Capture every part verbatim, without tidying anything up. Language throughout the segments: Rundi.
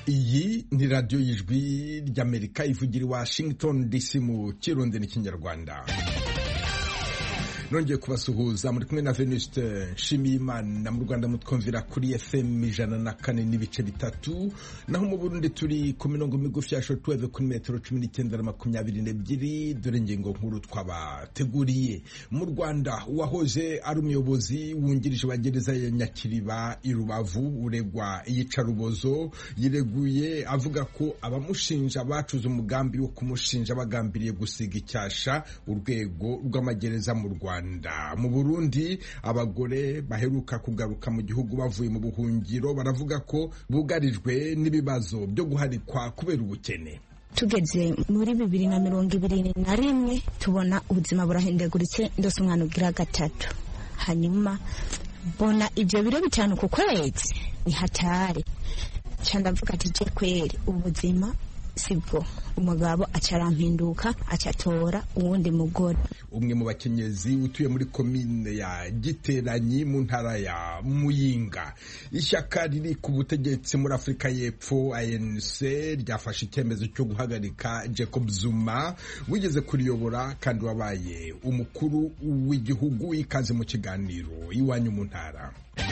iyi ni radiyo y'ijwi ry'Amerika ivugira i Washington D C mu kirundi n'ikinyarwanda. Nongeye kubasuhuza, muri kumwe na Venuste Nshimiyimana. Mu Rwanda mutwumvira kuri F M ijana na kane n'ibice bitatu, naho mu Burundi turi ku mirongo migufi ya shortwave kuri metero cumi n'icyenda na makumyabiri n'ebyiri. Dore ingingo nkuru twabateguriye. Mu Rwanda uwahoze ari umuyobozi wungirije wa gereza ya Nyakiriba i Rubavu uregwa iyicarubozo yireguye avuga ko abamushinja bacuze umugambi wo kumushinja bagambiriye gusiga icyasha urwego rw'amagereza mu Rwanda. Mu Burundi abagore baheruka kugaruka mu gihugu bavuye mu buhungiro baravuga ko bugarijwe n'ibibazo byo guharikwa kubera ubukene. Tugeze muri bibiri na mirongo ibiri na rimwe tubona ubuzima burahindaguritse, ndose umwana ugira gatatu, hanyuma bona ibyo biro bitanu ku kwezi ni hatari cyane. Ndavuga ati je kweri ubuzima sibwo, umugabo acarampinduka acatora uwundi mugore. Umwe mu bakenyezi utuye muri komine ya Giteranyi mu ntara ya Muyinga. Ishyaka riri ku butegetsi muri Afrika y'Epfo A N C ryafashe icyemezo cyo guhagarika Jacob Zuma wigeze kuriyobora kandi wabaye umukuru w'igihugu. Ikaze mu kiganiro iwanyu mu ntara.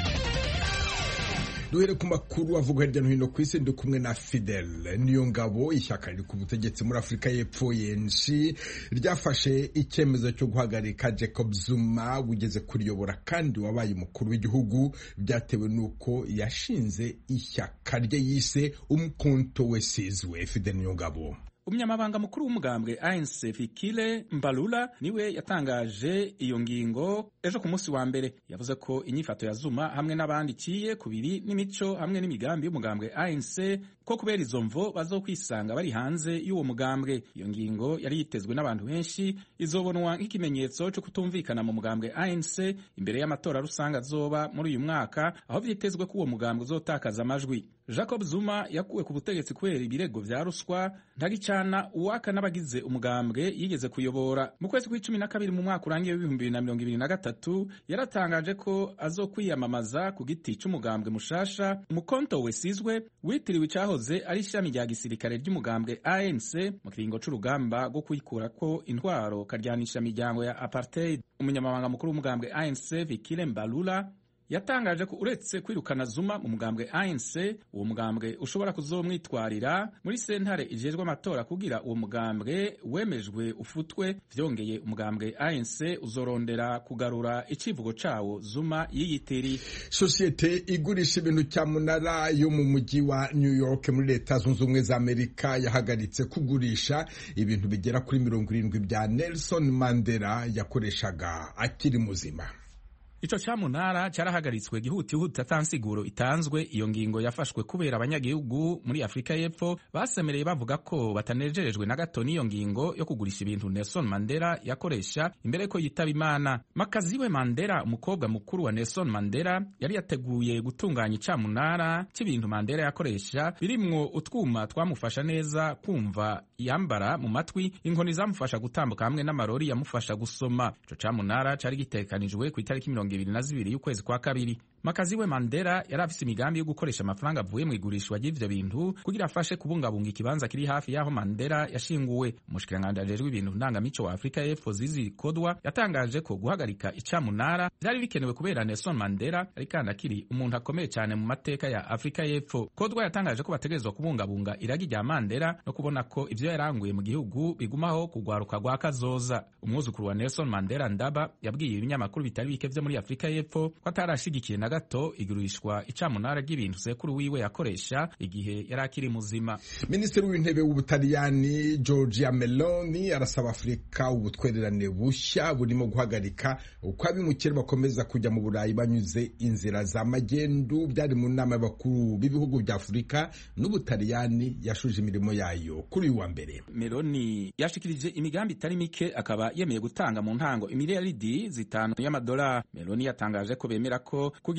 Duhere ku makuru avuga hirya no hino ku isi, ndi kumwe na Fidel Niyongabo. Ishyaka riri ku butegetsi muri Afrika y'Epfo A N C ryafashe icyemezo cyo guhagarika Jacob Zuma wigeze kuriyobora kandi wabaye umukuru w'igihugu, byatewe nuko yashinze ishyaka rye yise Umkhonto wesizwe. Fidel Niyongabo. Umunyamabanga mukuru w'umugambwe A N C Fikile Mbalula niwe yatangaje iyo ngingo ejo ku munsi wa mbere. Yavuze ko inyifato ya Zuma hamwe n'abandi ciye kubiri n'imico hamwe n'imigambi y'umugambwe A N C ko kubera izo mvo bazokwisanga bari hanze y'uwo mugambwe. Iyo ngingo yari yitezwe n'abantu benshi, izobonwa nk'ikimenyetso cyo kutumvikana mu mugambwe A N C imbere y'amatora rusanga azoba muri uyu mwaka, aho vyitezwe ko uwo mugambwe uzotakaza amajwi. Jacob Zuma yakuwe ku butegetsi kubera ibirego vya ruswa ntagicana uwaka n'abagize umugambwe yigeze kuyobora. Mu kwezi kw'icumi na kabiri mu mwaka urangiye w'ibihumbi bibiri na mirongo ibiri na gatatu yaratangaje ko azokwiyamamaza ku giti c'umugambwe mushasha Umkhonto wesizwe witiriwe icahoze ari ishami rya gisirikare ry'umugambwe A N C mu kiringo c'urugamba rwo kuyikurako intwaro karyanisha imiryango ya apartheid. Umunyamabanga mukuru w'umugambwe A N C Fikile Mbalula yatangaje ko uretse kwirukana Zuma mu mugambwe A N C, uwo mugambwe ushobora kuzomwitwarira muri sentare ijejwe amatora kugira uwo mugambwe wemejwe ufutwe. Vyongeye umugambwe A N C uzorondera kugarura icivugo cawo Zuma yiyitiri. Sosiyete igurisha ibintu cyamunara yo mu mujyi wa New York muri Leta Zunze Ubumwe za Amerika yahagaritse kugurisha ibintu bigera kuri mirongo irindwi bya Nelson Mandela yakoreshaga akiri muzima. Ico cyamunara cyarahagaritswe gihutihuti atansiguro itanzwe. Iyo ngingo yafashwe kubera abanyagihugu muri Afrika y'Epfo basemereye bavuga ko batanejerejwe na gato n'iyo ngingo yo kugurisha ibintu Nelson Mandela yakoresha imbere ko yitaba Imana. Makaziwe Mandela, umukobwa mukuru wa Nelson Mandela, yari yateguye gutunganya icamunara c'ibintu Mandela yakoresha birimwo utwuma twamufasha neza kumva yambara mu matwi, inkoni zamufasha gutambuka hamwe n'amarori yamufasha gusoma. Ico camunara cari gitekanijwe ku itariki mirongo ibiri na zibiri y'ukwezi kwa kabiri. Makaziwe Mandela yari afise imigambi yo gukoresha amafaranga avuye mu igurishwa ry'ivyo bintu kugira afashe kubungabunga ikibanza kiri hafi y'aho Mandela yashinguwe. Umushikiranganji ajejwe ibintu ndangamico wa Afrika y'Epfo Zizi Kodwa yatangaje ko guhagarika icamunara vyari bikenewe kubera Nelson Mandela ari kandi akiri umuntu akomeye cyane mu mateka ya Afrika y'Epfo. Kodwa yatangaje ko bategerezwa kubungabunga iragi rya Mandela no kubona ko ivyo yaranguye mu gihugu bigumaho kugwaruka gwa kazoza. Umwuzukuru wa Nelson Mandela Ndaba yabwiye ibinyamakuru bitari bike vyo muri Afrika y'Epfo ko atarashigikiye na gato igurishwa icamunara ry'ibintu sekuru wiwe yakoresha igihe yari akiri muzima. Minisitiri w'intebe w'Ubutaliyani Giorgia Meloni arasaba Afrika ubutwererane bushya burimo guhagarika uko abimukira bakomeza kujya mu Burayi banyuze inzira za magendu. Byari mu nama y'abakuru b'ibihugu bya Afrika n'Ubutaliyani yashuje imirimo yayo kuri uyu wa mbere. Meloni yashikirije imigambi itari mike, akaba yemeye gutanga mu ntango imiliyaridi zitanu y'amadolari. Meloni yatangaje ko bemera ko kugira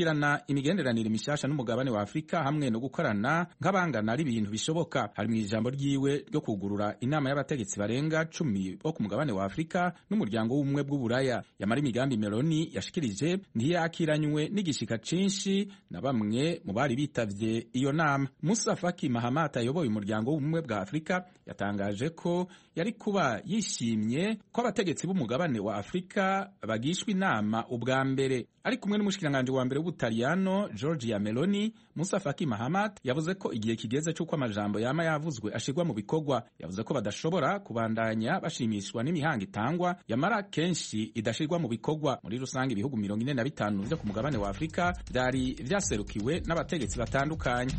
kugirana imigenderanire mishasha n'umugabane wa Afrika hamwe no gukorana nk'abangana ari ibintu bishoboka. Hari mu ijambo ryiwe ryo kugurura inama y'abategetsi barenga cumi bo ku mugabane wa Afrika n'umuryango w'ubumwe bw'Uburaya. Yamara imigambi Meloni yashikirije ntiyakiranywe n'igishika cinshi na bamwe mu bari bitavye iyo nama. Musa Faki Mahamat ayoboye umuryango w'ubumwe bwa Afrika yatangaje ko yari kuba yishimye ko abategetsi b'umugabane wa Afrika bagishwa inama ubwa mbere. Ari kumwe n'umushikiranganje wa mbere w'Ubutaliyano Giorgia Meloni, Musa Faki Mahamat yavuze ko igihe kigeze cy'uko amajambo yama yavuzwe ashirwa mu bikorwa. Yavuze ko badashobora kubandanya bashimishwa n'imihanga itangwa yamara kenshi idashirwa mu bikorwa. Muri rusange ibihugu mirongo ine na bitanu byo ku mugabane wa Afrika byari vyaserukiwe n'abategetsi batandukanye.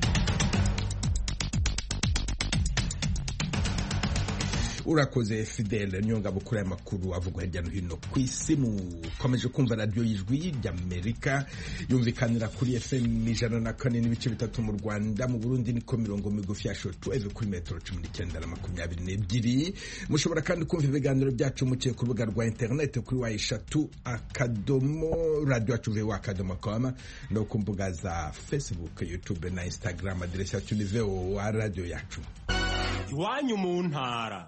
Urakoze Fidel Nyonga bukura y'amakuru avugwa hirya no hino ku isi. Mukomeje kumva radio y'ijwi ry'Amerika yumvikanira kuri F M ijana na kane n'ibice bitatu mu Rwanda. Mu Burundi niko mirongo migufi ya shortwave kuri metero cumi n'icyenda na makumyabiri n'ebyiri. Mushobora kandi kumva ibiganiro byacu muciye ku rubuga rwa internet kuri wa eshatu akadomo radio yacu voa akadomo com no ku mbuga za Facebook, YouTube na Instagram. Aderesi yacu ni voa radio yacu. Iwanyu mu ntara.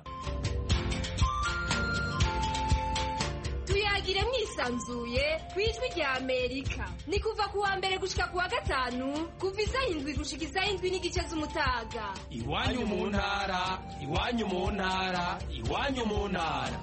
Tuyagire mwisanzuye kwijwi rya Amerika. Ni kuva ku wa mbere gushika ku wa gatanu kuva isaha indwi gushika isaha indwi n'igice z'umutaga. Iwanyu mu ntara, iwanyu mu ntara, iwanyu mu ntara.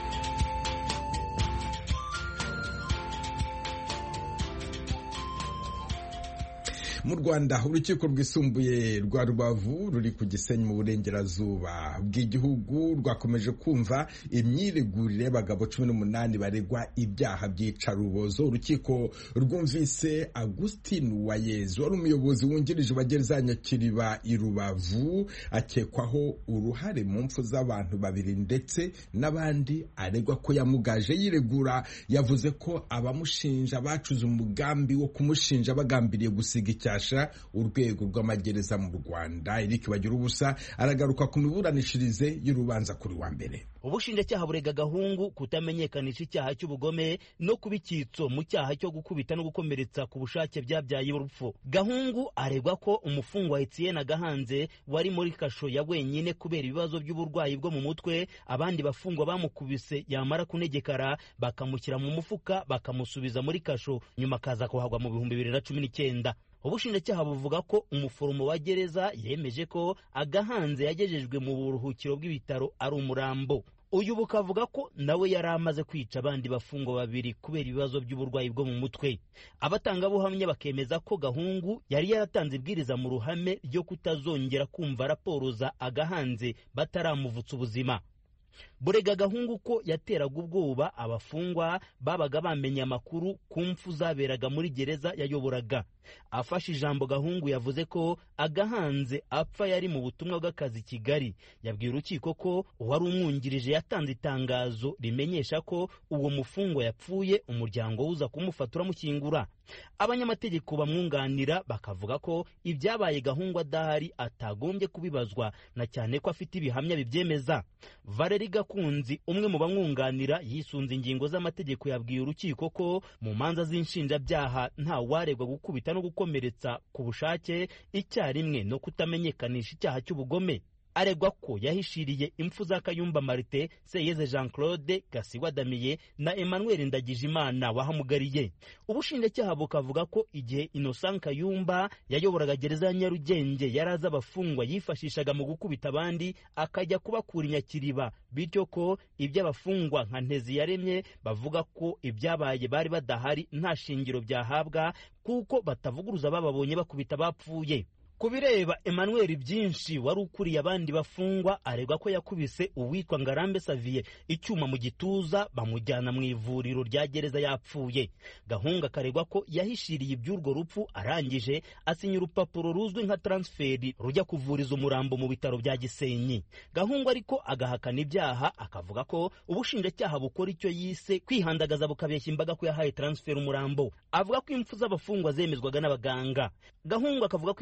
Mu Rwanda urukiko rwisumbuye rwa Rubavu ruri ku Gisenyi mu burengerazuba bw'igihugu rwakomeje kumva imyiregurire y'abagabo cumi n'umunani baregwa ibyaha by'icarubozo. Urukiko rwumvise Augustin Uwayezu wari umuyobozi wungirije wa gereza ya Nyakiriba i Rubavu akekwaho uruhare mu mpfu z'abantu babiri ndetse n'abandi aregwa ko yamugaje. Yiregura yavuze ko abamushinja bacuze umugambi wo kumushinja bagambiriye gusiga icyaha urwego rw'amagereza mu Rwanda. Eric Bagirubusa aragaruka ku miburanishirize y'urubanza kuri wa mbere. Ubushinjacyaha burega Gahungu kutamenyekanisha icyaha cy'ubugome no kubikitso mu cyaha cyo gukubita no gukomeretsa ku bushake byabyaye urupfu. Gahungu aregwa ko umufungwa Etienne Gahanze wari muri kasho ya wenyine kubera ibibazo by'uburwayi bwo mu mutwe, abandi bafungwa bamukubise yamara kunegekara bakamushyira mu mufuka bakamusubiza muri kasho, nyuma kaza kuhagwa mu bihumbi bibiri na cumi n'icyenda. Ubushinjacyaha buvuga ko umuforomo wa gereza yemeje ko Agahanze yagejejwe mu buruhukiro bw'ibitaro ari umurambo. Uyu bukavuga ko nawe yari amaze kwica abandi bafungwa babiri kubera ibibazo by'uburwayi bwo mu mutwe. Abatangabuhamya bakemeza ko Gahungu yari yaratanze ibwiriza mu ruhame ryo kutazongera kumva raporo za Agahanze bataramuvutsa ubuzima. Burega Gahungu ko yateraga ubwoba abafungwa babaga bamenye amakuru ku mfu zaberaga muri gereza yayoboraga. Afashe ijambo Gahungu yavuze ko Agahanze apfa yari mu butumwa bw'akazi Kigali. Yabwiye urukiko ko uwari umwungirije yatanze itangazo rimenyesha ko uwo mufungwa yapfuye, umuryango uza kumufatura mukingura. Abanyamategeko bamwunganira bakavuga ko ibyabaye Gahungu adahari atagombye kubibazwa na cyane ko afite ibihamya bibyemeza. Valeri Gakunzi umwe mu bamwunganira yisunze ingingo z'amategeko yabwiye urukiko ko mu manza z'inshinjabyaha nta waregwa gukubita no gukomeretsa ku bushake icyarimwe no kutamenyekanisha icyaha cy'ubugome. Aregwa ko yahishiriye impfu za Kayumba Martin, Seyeze Jean Claude, Gasiwa Damiye na Emmanuel Ndagijimana wahamugariye. Ubushinjacyaha bukavuga ko igihe Innocent Kayumba yayoboraga gereza ya Nyarugenge yaraza abafungwa yifashishaga mu gukubita abandi akajya kubakura Nyakiriba, bityo ko iby'abafungwa nka Ntezi yaremye bavuga ko ibyabaye bari badahari nta shingiro byahabwa kuko batavuguruza bababonye bakubita bapfuye. Kubireba Emmanuel Byinshi wari ukuriye abandi bafungwa aregwa ko yakubise uwitwa Ngarambe Savier icyuma mu gituza bamujyana mu ivuriro rya gereza yapfuye. Gahunga karegwa ko yahishiriye iby'urwo rupfu arangije asinya urupapuro ruzwi nka transferi rujya kuvuriza umurambo mu bitaro bya Gisenyi. Gahunga ariko agahakana ibyaha akavuga ko ubushinjacyaha bukora icyo yise kwihandagaza bukabeshya imbaga ko yahaye transfer umurambo. Avuga ko impfu z'abafungwa zemezwaga n'abaganga. Gahunga akavuga ko ivugwa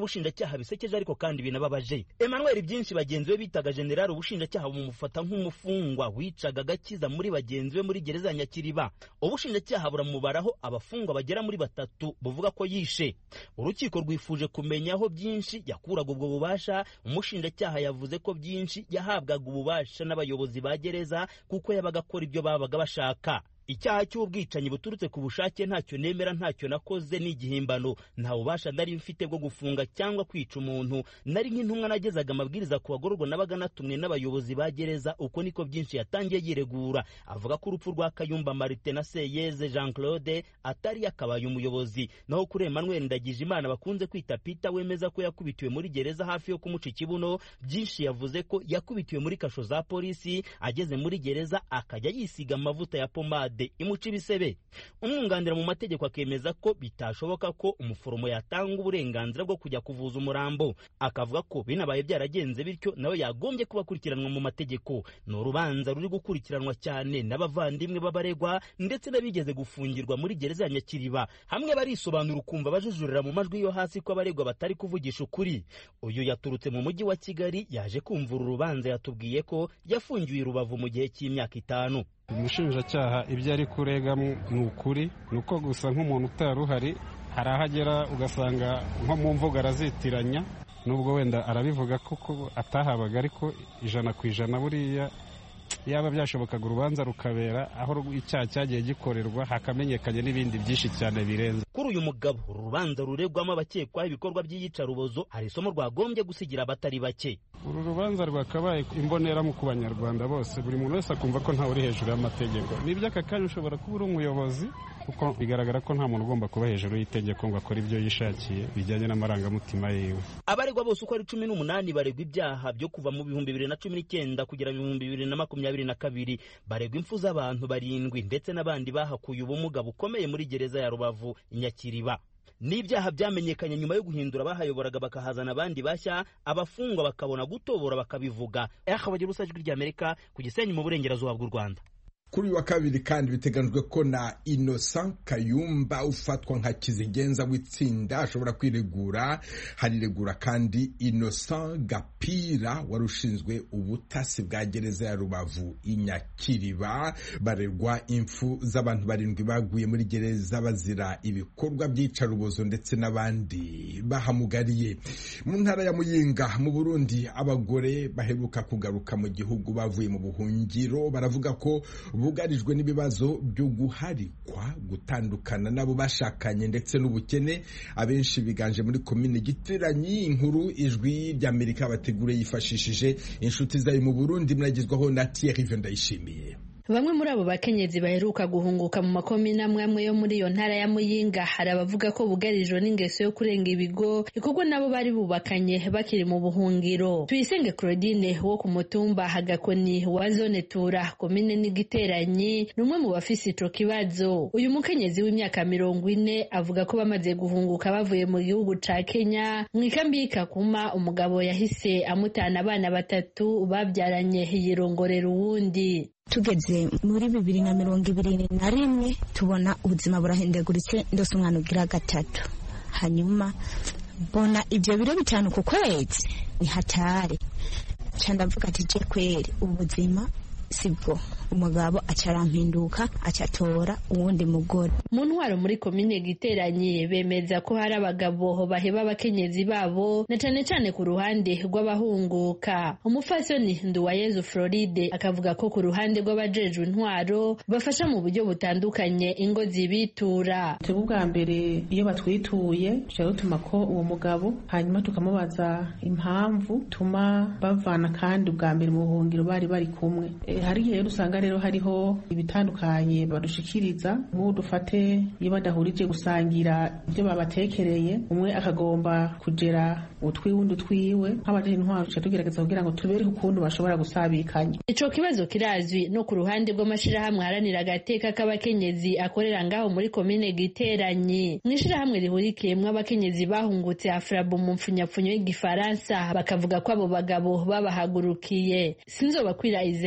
n'ubushinjacyaha bisekeje ariko kandi binababaje. Emmanuel Byinshi bagenzi be bitaga general ubushinjacyaha bumufata nk'umufungwa wicaga agakiza muri bagenzi be muri gereza ya Nyakiriba. Ubushinjacyaha buramubaraho abafungwa bagera muri batatu buvuga ko yishe. Urukiko rwifuje kumenya aho Byinshi yakuraga ubwo bubasha. Umushinjacyaha yavuze ko Byinshi yahabwaga ububasha n'abayobozi ba gereza kuko yabaga akora ibyo babaga bashaka. Icyaha cy'ubwicanyi buturutse ku bushake ntacyo nemera, ntacyo nakoze, n'igihimbano. Nta bubasha ndari mfite bwo gufunga cyangwa kwica umuntu. Nari nk'intumwa nagezaga amabwiriza ku bagororwa nabaga natumwe n'abayobozi ba gereza. Uko niko Byinshi yatangiye yiregura. Avuga ko urupfu rwa Kayumba Martin na Seyeze Jean Claude atari yakabaye umuyobozi. Naho kuri Emmanuel Ndagijimana bakunze kwita Peter wemeza ko yakubitiwe muri gereza hafi yo kumuca ikibuno, Byinshi yavuze ko yakubitiwe muri kasho za polisi, ageze muri gereza akajya yisiga amavuta ya pomade imuca ibisebe. Umwunganira mu mategeko akemeza ko bitashoboka ko umuforomo yatanga uburenganzira bwo kujya kuvuza umurambo. Akavuga ko binabaye byaragenze bityo nawe yagombye kubakurikiranwa mu mategeko. Ni urubanza ruri gukurikiranwa cyane n'abavandimwe b'abaregwa ndetse n'abigeze gufungirwa muri gereza ya Nyakiriba. Hamwe barisobanura ukumva bajujurira mu majwi yo hasi ko abaregwa batari kuvugisha ukuri. Uyu yaturutse mu mujyi wa Kigali yaje kumvura urubanza, yatubwiye ko yafungiwe i Rubavu mu gihe cy'imyaka itanu. Umushinjacyaha ibyo ari kurega ni ukuri, nuko gusa nk'umuntu utari uhari hari ahagera ugasanga nko mu mvugo arazitiranya, nubwo wenda arabivuga kuko atahabaga, ariko ijana ku ijana buriya yaba byashobokaga urubanza rukabera aho icyaha cyagiye gikorerwa hakamenyekanye n'ibindi byinshi cyane birenze. Kuri uyu mugabo urubanza ruregwamo abakekwaho ibikorwa by'iyicarubozo hari isomo rwagombye gusigira abatari bake. Uru rubanza rwakabaye imbonera mu ku banyarwanda bose, buri muntu wese akumva ko ntawe uri hejuru y'amategeko. Nibyo aka kanya ushobora kuba uri umuyobozi kuko bigaragara ko nta muntu ugomba kuba hejuru y'itegeko ngo akore ibyo yishakiye bijyanye n'amarangamutima yiwe. Abaregwa bose uko ari cumi n'umunani baregwa ibyaha byo kuva mu bihumbi bibiri na cumi n'icyenda kugera mu bihumbi bibiri na makumyabiri na kabiri. Baregwa impfu z'abantu barindwi ndetse n'abandi bahakuye ubumuga bukomeye muri gereza ya Rubavu Nyakiriba. N'ibyaha byamenyekanye nyuma yo guhindura bahayoboraga bakahazana abandi bashya, abafungwa bakabona gutobora bakabivuga. Akabagira usajwi ry'Amerika ku Gisenyi mu burengerazuba bw'u Rwanda. Kuri wa kabiri kandi biteganijwe ko na Innocent Kayumba ufatwa nka kizigenza w'itsinda ashobora kwiregura. Hariregura kandi Innocent Gapira warushinzwe ubutasi bwa gereza ya Rubavu Inyakiriba. Baregwa impfu z'abantu barindwi baguye muri gereza bazira ibikorwa by'icarubozo ndetse n'abandi bahamugariye. Mu ntara ya Muyinga mu Burundi abagore baheruka kugaruka mu gihugu bavuye mu buhungiro baravuga ko bugarijwe n'ibibazo byo guharikwa, gutandukana nabo bashakanye ndetse n'ubukene. Abenshi biganje muri komine Giteranyi. Inkuru Ijwi ry'Amerika bategure yifashishije inshuti zayo mu Burundi, muragezwaho na Thierry Vendayishimiye. Bamwe muri abo bakenyezi baheruka guhunguka mu makomine amwe amwe yo muri iyo ntara ya Muyinga hari abavuga ko bugarijwe n'ingeso yo kurenga ibigo kuko nabo bari bubakanye bakiri mu buhungiro. Tuyisenge Claudine wo ku mutumba Hagakoni wa zone Tura komine n'Igiteranyi numwe mu bafise ico kibazo. Uyu mukenyezi w'imyaka mirongo ine avuga ko bamaze guhunguka bavuye mu gihugu ca Kenya mu ikambi y'Ikakuma. Umugabo yahise amutana abana batatu babyaranye yirongorera uwundi. Tugeze muri bibiri na mirongo ibiri na rimwe tubona ubuzima burahindaguritse ndose umwana ugira gatatu. Hanyuma bona ibyo biro bitanu ku kwezi ni hatari. Candavuga ati je kweri ubuzima sibwo. Umugabo acarampinduka acatora uwundi mugore. Mu ntwaro muri komine Giteranyi bemeza ko hari abagabo baheba abakenyezi babo na cane cane ku ruhande rw'abahunguka. Umufasoni Nduwayezu Floride akavuga ko ku ruhande rw'abajejwe intwaro bafasha mu buryo butandukanye ingo zibitura. Ubwa mbere iyo batwituye cyo rutuma ko uwo mugabo hanyuma tukamubaza impamvu tuma bavana kandi ubwa mbere mu buhungiro bari bari kumwe. E, hari igihe usanga rero hariho ibitandukanye badushikiriza nk'ubu dufate iyo badahurije gusangira ibyo babatekereye, umwe akagomba kugera utwiwundi twiwe. Nk'abaje intwaro cyo tugerageza kugira ngo tubere ukuntu bashobora gusabikanya. Ico kibazo kirazwi no ku ruhande rw'amashirahamwe haranira agateka k'abakenyezi akorera ngaho muri komine Giteranyi. Mwishirahamwe rihurikiyemwo abakenyezi bahungutse Afrabo mu mfunyapfunyo y'igifaransa bakavuga ko abo bagabo babahagurukiye. Sinzobakwira Isayi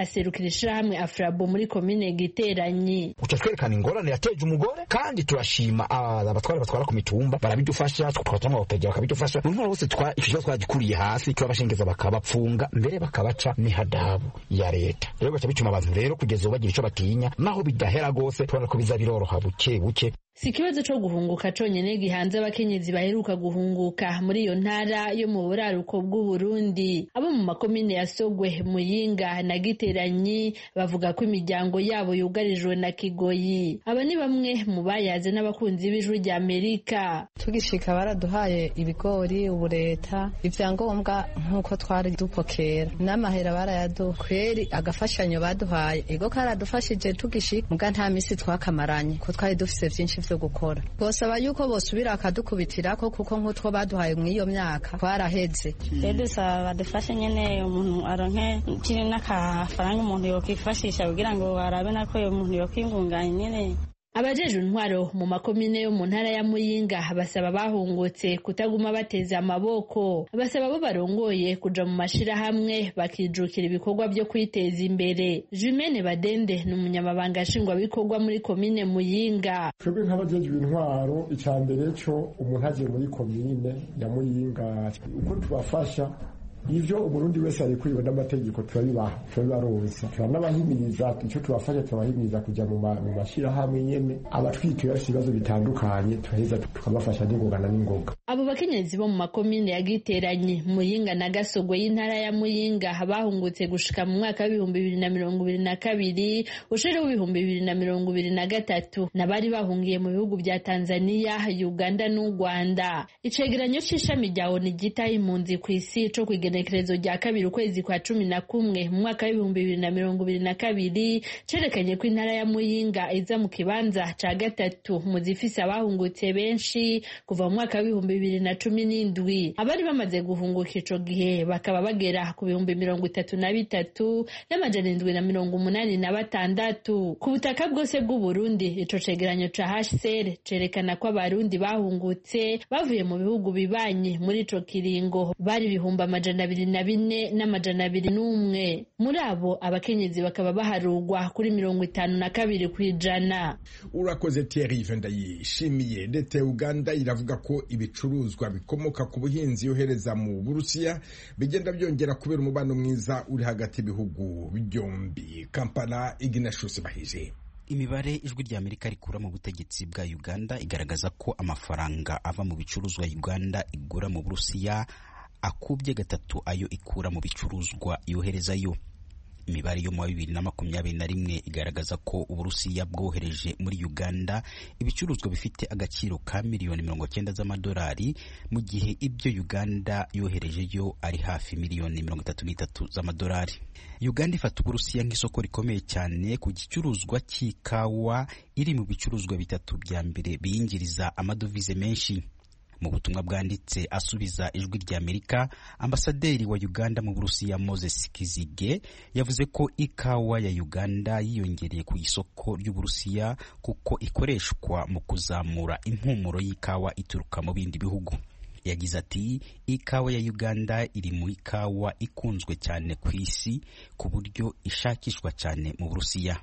aserukira ishirahamwe Afrabo muri komine Giteranyi. Uca twerekana ingorane yateje umugore kandi turashima abatwara batwara ku mitumba barabidufasha, twatama abapeja bakabidufasha. Umuntu wose twa ikijo twagikuriye hasi turabashengeza bakabapfunga mbere bakabaca ni hadabu ya leta. Rero gacha bituma abantu rero kugeza ubagira ico batinya naho bidahera gose tubona ko biza biroroha buke buke. Si ikibazo co guhunguka conyene gihanze abakenyezi baheruka guhunguka muri iyo ntara yo mu buraruko bw'u Burundi. Abo mu makomine ya Sogwe, Muyinga na Giteranyi bavuga ko imiryango yabo yugarijwe na kigoyi. Aba ni bamwe mu bayaze n'abakunzi b'Ijwi rya Amerika. Tugishika baraduhaye ibigori, ubureta, ivyangombwa nkuko twari dupokera, n'amahera barayaduha. Kweri agafashanyo baduhaye ego karadufashije tugishika, muga nta misi twakamaranye ko twari dufise vyinshi vyo gukora. Bosaba yuko bosubira akadukubitirako kuko nk'utwo baduhaye mw'iyo myaka twaraheze. Dusaba badufashe nyene umuntu aronke kiri n'akafaranga umuntu yokwifashisha kugira ngo arabe nako uyo muntu yokwingunganya nyene. Abajejwe intwaro mu makomine yo mu ntara ya Muyinga basaba bahungutse kutaguma bateza amaboko. Basaba bo barongoye kuja mu mashirahamwe bakijukira ibikorwa byo kwiteza imbere. Jumene Badende ni umunyamabanga nshingwa bikorwa muri komine Muyinga. Twebwe nk'abajejwe intwaro icambere cyo umuntu aje muri komine ya Muyinga uko tubafasha ivyo umurundi wese ari kwiwe n'amategeko turabibaha turabibaronsa turanabahimiriza icyo tubafasha turabahimiriza kuja mu mashira hamwe nyene abatwituye ibibazo bitandukanye turaheza tukabafasha n'ingogana n'ingoga. Abo bakenyezi bo mu makomine ya Giteranyi, Muyinga na Gasogwe y'intara ya Muyinga bahungutse gushika mu mwaka w'ibihumbi bibiri na mirongo ibiri na kabiri ushire w'ibihumbi bibiri na mirongo ibiri na gatatu nabari bahungiye mu bihugu bya Tanzania, Uganda n'u Rwanda. Icegeranyo c'ishami rya O N U gitaye impunzi kw'isi co kwigenekerezo rya kabiri ukwezi kwa cumi na kumwe mu mwaka w'ibihumbi bibiri na mirongo ibiri na kabiri cerekanye ko intara ya Muyinga iza mu kibanza ca gatatu mu zifise abahungutse benshi kuva mu mwaka w'ibihumbi bibiri na cumi n'indwi. Abari bamaze guhunguka ico gihe bakaba bagera ku bihumbi mirongo itatu na bitatu n'amajana indwi na mirongo umunani na batandatu ku butaka bwose bw'u Burundi. Ico cegeranyo ca H C R cerekana ko abarundi bahungutse bavuye mu bihugu bibanyi muri ico kiringo bari bihumba amajana abiri na bine n'amajana abiri n'umwe. Muri abo abakenyezi bakaba baharugwa kuri mirongo itanu na kabiri kw'ijana. Urakoze Thierry Vendayishimiye. Leta ya Uganda iravuga ko ibicuruzwa bikomoka ku buhinzi yohereza mu Burusiya bigenda byongera kubera umubano mwiza uri hagati y'ibihugu byombi. Kampala, Ignatius Bahije. Imibare Ijwi rya Amerika rikura mu butegetsi bwa Uganda igaragaza ko amafaranga ava mu bicuruzwa Uganda igura mu Burusiya akubye gatatu ayo ikura mu bicuruzwa yoherezayo. Imibare yo mu bibiri na makumyabiri na rimwe igaragaza ko Uburusiya bwohereje muri Uganda ibicuruzwa bifite agaciro ka miliyoni mirongo cyenda z'amadolari mu gihe ibyo Uganda yoherejeyo ari hafi miliyoni mirongo itatu n'itatu z'amadolari. Uganda ifata Uburusiya nk'isoko rikomeye cyane ku gicuruzwa cy'ikawa iri mu bicuruzwa bitatu bya mbere biyingiriza amadovize menshi. Mu butumwa bwanditse asubiza Ijwi rya Amerika, ambasaderi wa Uganda mu Burusiya Moses Kizige yavuze ko ikawa ya Uganda yiyongereye ku isoko ry'Uburusiya kuko ikoreshwa mu kuzamura impumuro y'ikawa ituruka mu bindi bihugu. Yagize ati ikawa ya Uganda iri mu ikawa ikunzwe cyane ku isi ku buryo ishakishwa cyane mu Burusiya.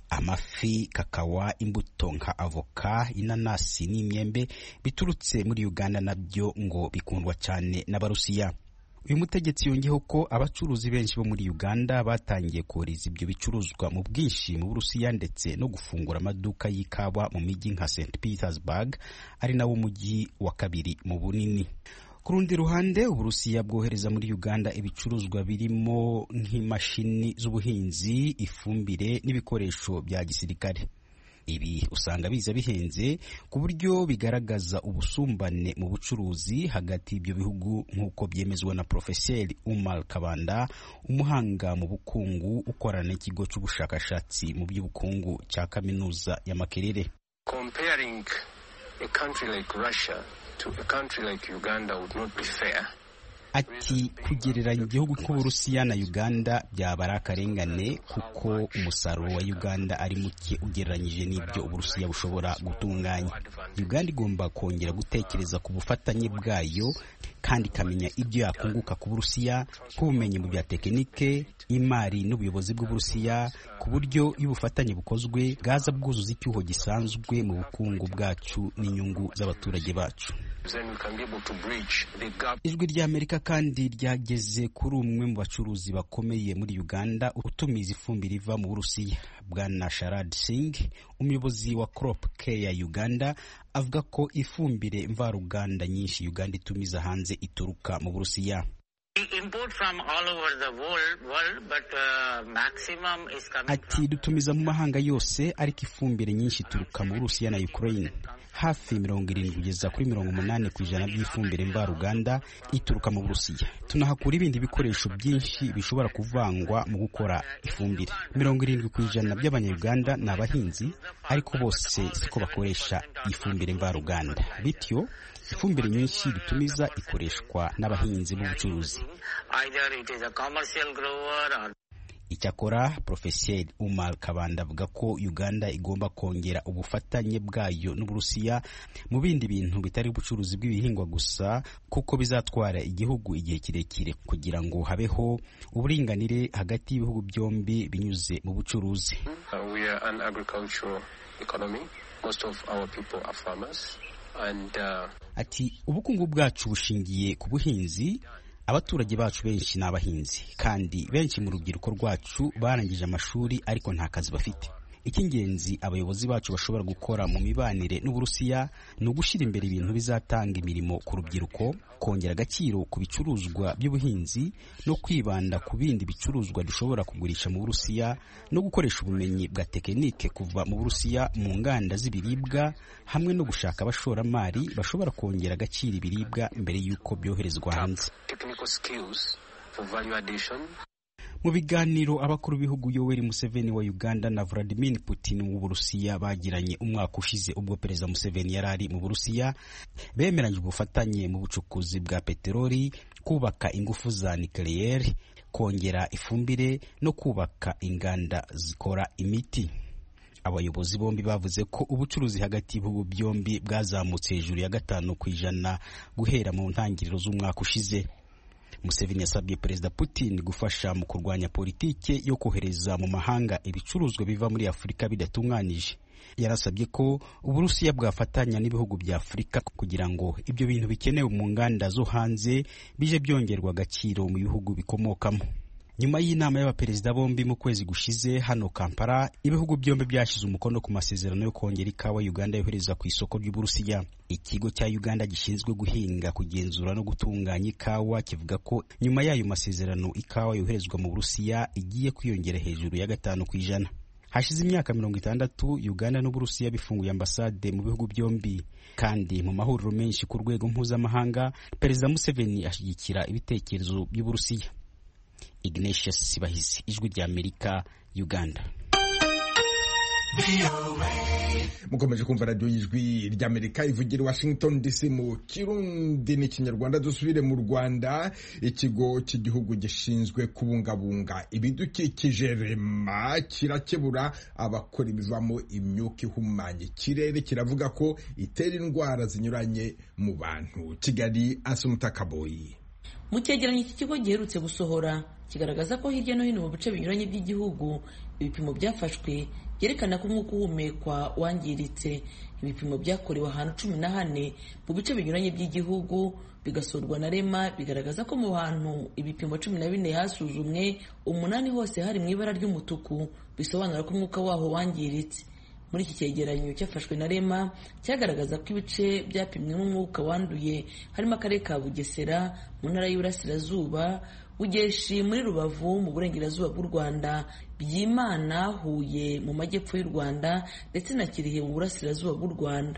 Amafi, kakawa, imbuto nka avoka, inanasi n'imyembe biturutse muri Uganda nabyo ngo bikundwa cyane n'Abarusiya. Uyu mutegetsi yongeyeho ko abacuruzi benshi bo muri Uganda batangiye kohereza ibyo bicuruzwa mu bwinshi mu Burusiya ndetse no gufungura amaduka y'ikawa mu mijyi nka Saint Petersburg ari nawo mujyi wa kabiri mu bunini. Ku rundi ruhande Uburusiya bwohereza muri Uganda ibicuruzwa birimo nk'imashini z'ubuhinzi, ifumbire n'ibikoresho bya gisirikare. Ibi usanga biza bihenze ku buryo bigaragaza ubusumbane mu bucuruzi hagati y'ibyo bihugu nk'uko byemezwa na Profeseri Umar Kabanda, umuhanga mu bukungu ukorana n'ikigo cy'ubushakashatsi mu by'ubukungu cya kaminuza ya Makerere. Comparing a country like Russia to a country like Uganda would not be fair ati kugereranya igihugu nk'Uburusiya na Uganda byaba ari akarengane kuko umusaruro wa Uganda ari muke ugereranyije n'ibyo Uburusiya bushobora gutunganya. Uganda igomba kongera gutekereza ku bufatanye bwayo kandi ikamenya ibyo yakunguka ku Burusiya nk'ubumenyi mu bya tekinike, imari n'ubuyobozi bw'Uburusiya, ku buryo iyo ubufatanye bukozwe bwaza bwuzuza icyuho gisanzwe mu bukungu bwacu n'inyungu z'abaturage bacu. Ijwi ry'Amerika kandi ryageze kuri umwe mu bacuruzi bakomeye muri Uganda utumiza ifumbire iva mu Burusiya. Bwana Sharad Singh, umuyobozi wa Crop Care Uganda, avuga ko ifumbire mvaruganda nyinshi Uganda itumiza hanze ituruka mu Burusiya. Ati dutumiza mu mahanga yose ariko ifumbire nyinshi ituruka mu Burusiya na Ukraine. Hafi mirongo irindwi kugeza kuri mirongo umunani ku ijana by'ifumbire mvaruganda ituruka mu Burusiya. Tunahakura ibindi bikoresho byinshi bishobora kuvangwa mu gukora ifumbire. mirongo irindwi ku ijana by'abanyarwanda ni abahinzi ariko bose siko bakoresha ifumbire mvaruganda. Bityo ifumbire nyinshi dutumiza ikoreshwa n'abahinzi b'ubucuruzi. Icyakora Profeseri Umar Kabanda avuga ko Uganda igomba kongera ubufatanye bwayo n'Uburusiya mu bindi bintu bitari ubucuruzi bw'ibihingwa gusa kuko bizatwara igihugu igihe kirekire kugira ngo habeho uburinganire hagati y'ibihugu byombi binyuze mu bucuruzi. Uh, we are an agricultural economy. Most of our people are farmers. And, uh... Ati ubukungu bwacu bushingiye ku buhinzi. Abaturage bacu benshi ni abahinzi kandi benshi mu rubyiruko rwacu barangije amashuri ariko nta kazi bafite. Icy'ingenzi abayobozi bacu bashobora gukora mu mibanire n'Uburusiya ni ugushyira imbere ibintu bizatanga imirimo ku rubyiruko, kongera agaciro ku bicuruzwa by'ubuhinzi no kwibanda ku bindi bicuruzwa dushobora kugurisha mu Burusiya no gukoresha ubumenyi bwa tekinike kuva mu Burusiya mu nganda z'ibiribwa hamwe no gushaka abashoramari bashobora kongera agaciro ibiribwa mbere y'uko byoherezwa hanze. Mu biganiro abakuru b'ibihugu Yoweri Museveni wa Uganda na Vladimir Putin w'Uburusiya bagiranye umwaka ushize ubwo Perezida Museveni yarari mu Burusiya, bemeranyije ubufatanye mu bucukuzi bwa peteroli, kubaka ingufu za nucleaire, kongera ifumbire no kubaka inganda zikora imiti. Abayobozi bombi bavuze ko ubucuruzi hagati y'ibihugu byombi bwazamutse hejuru ya gatanu ku ijana guhera mu ntangiriro z'umwaka ushize. Museveni yasabye Perezida Putin gufasha mu kurwanya politike yo kohereza mu mahanga ibicuruzwa biva muri Afurika bidatunganije. Yarasabye ko Uburusiya bwafatanya n'ibihugu bya Afurika kugira ngo ibyo bintu bikenewe mu nganda zo hanze bije byongerwa agaciro mu bihugu bikomokamo. Nyuma y'inama y'abaperezida bombi mu kwezi gushize hano Kampala, ibihugu byombi byashize umukono ku masezerano yo kongera ikawa Uganda yohereza ku isoko ry'Uburusiya. Ikigo cya Uganda gishinzwe guhinga, kugenzura no gutunganya ikawa kivuga ko nyuma y'ayo masezerano ikawa yoherezwa mu Burusiya igiye kwiyongera hejuru ya gatanu ku ijana. Hashize imyaka mirongo itandatu Uganda n'Uburusiya bifunguye ambasade mu bihugu byombi, kandi mu mahuriro menshi ku rwego mpuzamahanga Perezida Museveni ashyigikira ibitekerezo by'Uburusiya. Ignatius Sibahizi, Ijwi ry'Amerika, Uganda. Mukomeje kumva radio y'Ijwi ry'Amerika ivugira Washington D C mu Kirundi n'Ikinyarwanda. Dusubire mu Rwanda. Ikigo cy'igihugu gishinzwe kubungabunga ibidukikije REMA kirakebura abakora ibivamo imyuka ihumanya ikirere, kiravuga ko itera indwara zinyuranye mu bantu. Kigali, Asumta Kaboyi. Mu cyegeranyo iki kigo giherutse gusohora kigaragaza ko hirya no hino mu bice binyuranye by'igihugu ibipimo byafashwe byerekana ko umwuka uhumekwa wangiritse. Ibipimo byakorewe ahantu cumi na hane mu bice binyuranye by'igihugu bigasorwa na REMA bigaragaza ko mu bantu ibipimo cumi na bine hasuzumwe, umunani hose hari mu ibara ry'umutuku, bisobanura ko umwuka waho wangiritse. Muri iki cyegeranyo cyafashwe na REMA cyagaragaza ko ibice byapimwemo umwuka wanduye harimo akarere ka Bugesera mu ntara y'Iburasirazuba, Bugeshi muri Rubavu mu burengerazuba bw'u Rwanda, Byimana Huye mu majyepfo y'u Rwanda ndetse na Kirehe mu burasirazuba bw'u Rwanda.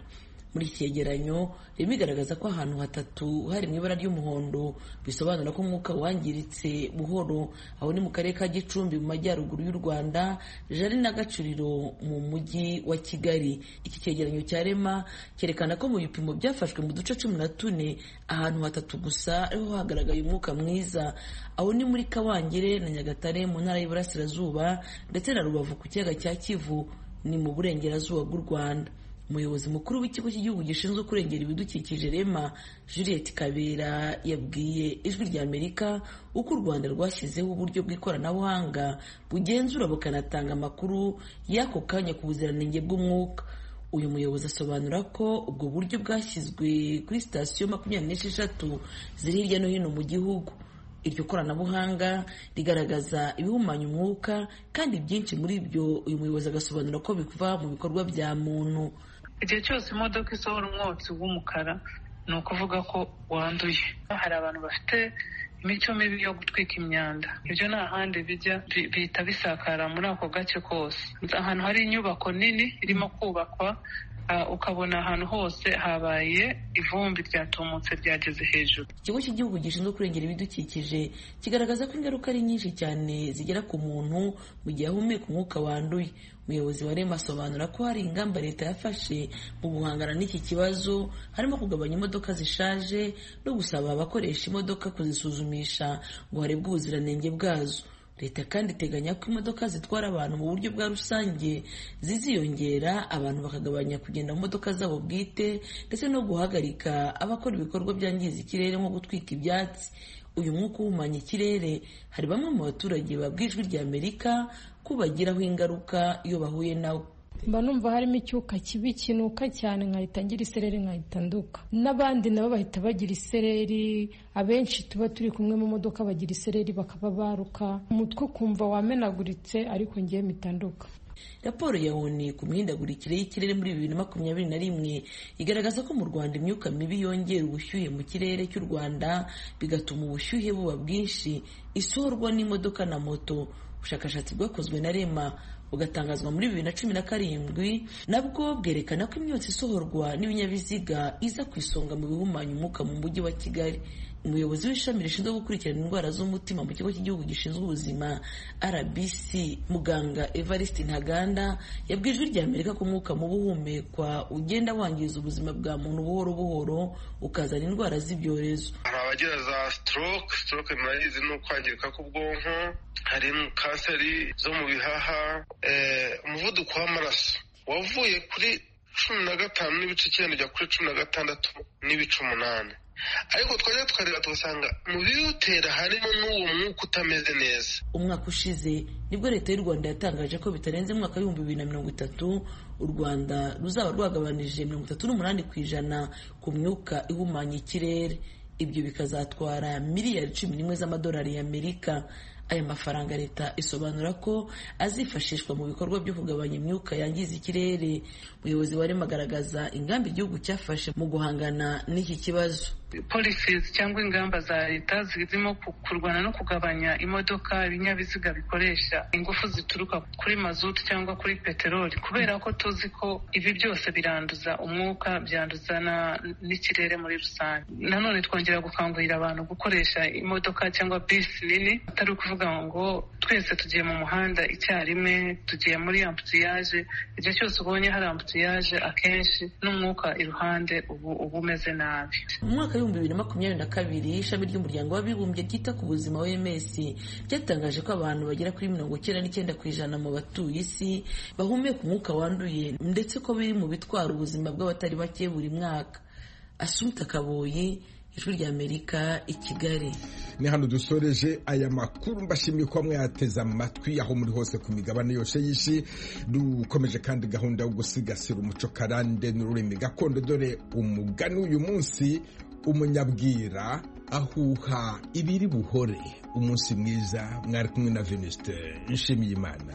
muri iki cyegeranyo ririmo igaragaza ko ahantu hatatu hari mu ibara ry'umuhondo bisobanura ko umwuka wangiritse buhoro. Aho ni mu karere ka Gicumbi mu majyaruguru y'u Rwanda, Jari na Gacuriro mu mujyi wa Kigali. Iki cyegeranyo cya Rema cyerekana ko mu bipimo byafashwe mu duce cumi na tune ahantu hatatu gusa ariho hagaragaye umwuka mwiza. Aho ni muri Kawangire na Nyagatare mu ntara y'Iburasirazuba ndetse na Rubavu ku kiyaga cya Kivu ni mu burengerazuba bw'u Rwanda. Umuyobozi mukuru w'ikigo cy'igihugu gishinzwe kurengera ibidukikije Rema, Juliette Kabera, yabwiye Ijwi ry'Amerika uko u Rwanda rwashyizeho uburyo bw'ikoranabuhanga bugenzura bukanatanga amakuru y'ako kanya ku buziranenge bw'umwuka. Uyu muyobozi asobanura ko ubwo buryo bwashyizwe kuri sitasiyo makumyabiri n'esheshatu ziri hirya no hino mu gihugu. Iryo koranabuhanga rigaragaza ibihumanya umwuka kandi byinshi muri byo uyu muyobozi agasobanura ko biva mu bikorwa bya muntu. Igihe cyose imodoka isohora umwotsi w'umukara ni ukuvuga ko wanduye. Hari abantu bafite imico mibi yo gutwika imyanda, ibyo nta handi bijya, bihita bisakara muri ako gace kose. Ahantu hari inyubako nini irimo kubakwa, ukabona ahantu hose habaye ivumbi ryatumutse ryageze hejuru. Ikigo cy'igihugu gishinzwe kurengera ibidukikije kigaragaza ko ingaruka ari nyinshi cyane zigera ku muntu mu gihe ahumeka umwuka wanduye. Umuyobozi wa Rema asobanura ko hari ingamba leta yafashe mu guhangana n'iki kibazo, harimo kugabanya imodoka zishaje no gusaba abakoresha imodoka kuzisuzumisha ngo harebwe ubuziranenge bwazo. Leta kandi iteganya ko imodoka zitwara abantu mu buryo bwa rusange ziziyongera, abantu bakagabanya kugenda mu modoka zabo bwite ndetse no guhagarika abakora ibikorwa byangiza ikirere nko gutwika ibyatsi. Uyu mwuka uhumanya ikirere hari bamwe mu baturage babwiye Ijwi ry'Amerika ko bagiraho ingaruka iyo bahuye nawo. Mba numva harimo icyuka kibi kinuka cyane, nkahita ngira isereri nkahita nduka, n'abandi nabo bahita bagira isereri. Abenshi tuba turi kumwe mu modoka bagira isereri bakaba baruka, umutwe ukumva wamenaguritse ariko ngiye mpita nduka. Raporo ya O N U ku mihindagurikire y'ikirere muri bibiri na makumyabiri na rimwe igaragaza ko mu Rwanda imyuka mibi yongera ubushyuhe mu kirere cy'u Rwanda, bigatuma ubushyuhe buba bwinshi, isohorwa n'imodoka na moto. Ubushakashatsi bwakozwe na Rema bugatangazwa muri bibiri na cumi na karindwi nabwo bwerekana ko imyotsi isohorwa n'ibinyabiziga iza ku isonga mu bihumanya umwuka mu mujyi wa Kigali. Umuyobozi w'ishami rishinzwe gukurikirana indwara z'umutima mu kigo cy'igihugu gishinzwe ubuzima R B C, muganga Evariste Ntaganda, yabwiye Ijwi ry'Amerika ko umwuka mubi uhumekwa ugenda wangiza ubuzima bwa muntu buhoro buhoro, ukazana indwara z'ibyorezo. Hari abagira za stroke, stroke murayizi ni ukwangirika k'ubwonko, hari kanseri zo mu bihaha, umuvuduko w'amaraso wavuye kuri cumi na gatanu n'ibice icyenda ujya kuri cumi na gatandatu n'ibice umunani. Ariko twajya tukareba tugasanga mu biwutera harimo n'uwo mwuka utameze neza. Umwaka ushize nibwo leta y'u Rwanda yatangaje ko bitarenze mwaka w'ibihumbi bibiri na mirongo itatu u Rwanda ruzaba rwagabanije mirongo itatu n'umunani ku ijana ku myuka ihumanya ikirere. Ibyo bikazatwara miliyari cumi n'imwe z'amadolari y'Amerika. Aya mafaranga leta isobanura ko azifashishwa mu bikorwa byo kugabanya imyuka yangiza ikirere. Umuyobozi wa Rema agaragaza ingamba igihugu cyafashe mu guhangana n'iki kibazo. Policies cyangwa ingamba za leta zirimo kurwana no kugabanya imodoka, ibinyabiziga bikoresha ingufu zituruka kuri mazutu cyangwa kuri peteroli, kubera ko tuzi ko ibi byose biranduza umwuka, byanduza n'ikirere muri rusange. Nanone twongera gukangurira abantu gukoresha imodoka cyangwa bisi nini, atari ukuvuga ngo twese tugiye mu muhanda icyarimwe, tugiye muri ambutiyaje. Igihe cyose ubonye hari ambutiyaje, akenshi n'umwuka iruhande ubu uba umeze nabi. Mu mwaka w'ibihumbi bibiri na makumyabiri na kabiri ishami ry'umuryango w'abibumbye ryita ku buzima O M S ryatangaje ko abantu bagera kuri mirongo icyenda n'icyenda ku ijana mu batuye isi bahumeka umwuka wanduye, ndetse ko biri mu bitwara ubuzima bw'abatari bake buri mwaka. Asumta Kaboyi, Ijwi ry'Amerika, i Kigali. Ni hano dusoreje aya makuru, mbashimiye ko mwayateze amatwi aho muri hose ku migabane yose y'isi. Dukomeje kandi gahunda yo gusigasira umuco karande n'ururimi gakondo. Dore umugani uyu munsi: umunyabwira ahuha ibiri buhore. Umunsi mwiza, mwari kumwe na Venuste Nshimiyimana.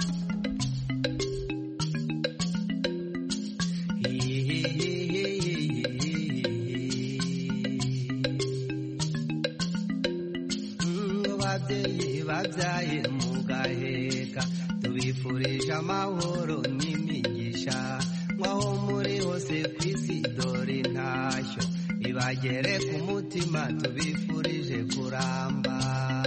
Babyaye mugaheka, tubifurije amahoro n'imigisha, mwaho muri hose ku isi dore ibagere ku mutima tubifurije kuramba.